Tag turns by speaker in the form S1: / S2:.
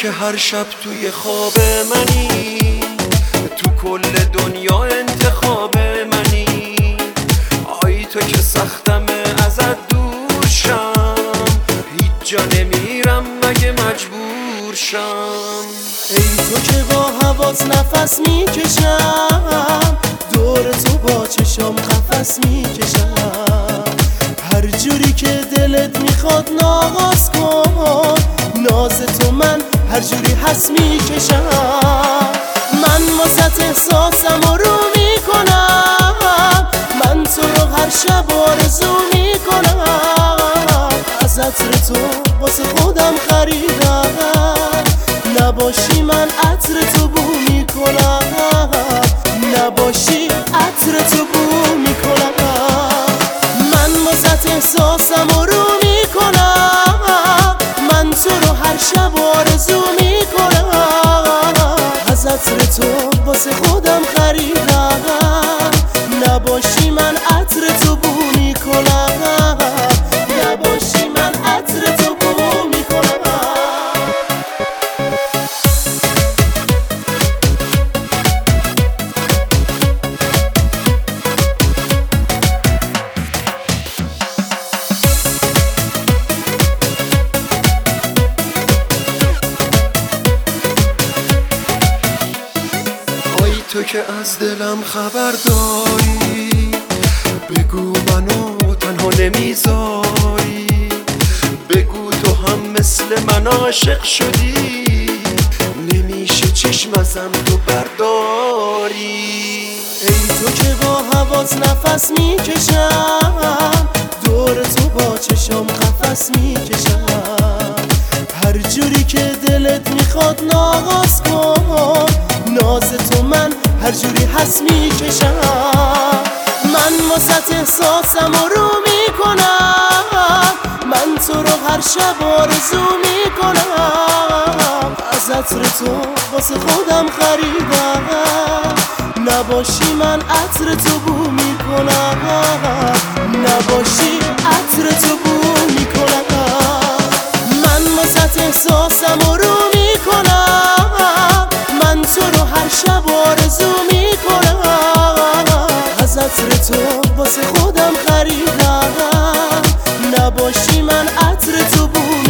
S1: که هر شب توی خواب منی، تو کل دنیا انتخاب منی. آی تو که سختمه ازت دور شم، هیچ جا نمیرم مگه مجبور شم.
S2: ای تو که با حواس نفس میکشم، دور تو با چشم قفس میکشم. هر جوری که دلت میخواد ناز کن، ناز تو من هر جوری حس میکشم. من واسه احساسم رو میکنم، من تو رو هر شب آرزو میکنم. از عطر تو واسه خودم خریدم، نباشی من عطر تو بو میکنم، نباشی عطر تو بو میکنم. من واسه احساسم رو میکنم، من تو رو هر شب آرزو میکنم. از عطر تو واسه خودم خریدم، نباشی من عطر تو بو میکنم، نباشی من عطر تو بو میکنم.
S1: تو که از دلم خبر داری، بگو منو تنها نمیذاری. بگو تو هم مثل من عاشق شدی، نمیشه چشم ازم تو برداری.
S2: ای تو که با حواس نفس میکشم، دور تو با چشم قفس میکشم. هر جوری که دلت میخواد ناز کن، ناز تو من هر جوری حس میکشم. من واسه احساسم رو میکنم، من تو رو هر شب آرزو میکنم. از عطر تو واسه خودم خریدم، نباشی من عطر تو بو میکنم، نباشی عطر تو بو میکنم. من واسه احساسم رو میکنم، من تو رو هر شب آرزو میکنم. از عطر تو واسه خودم خریدم، نباشی من عطر تو بو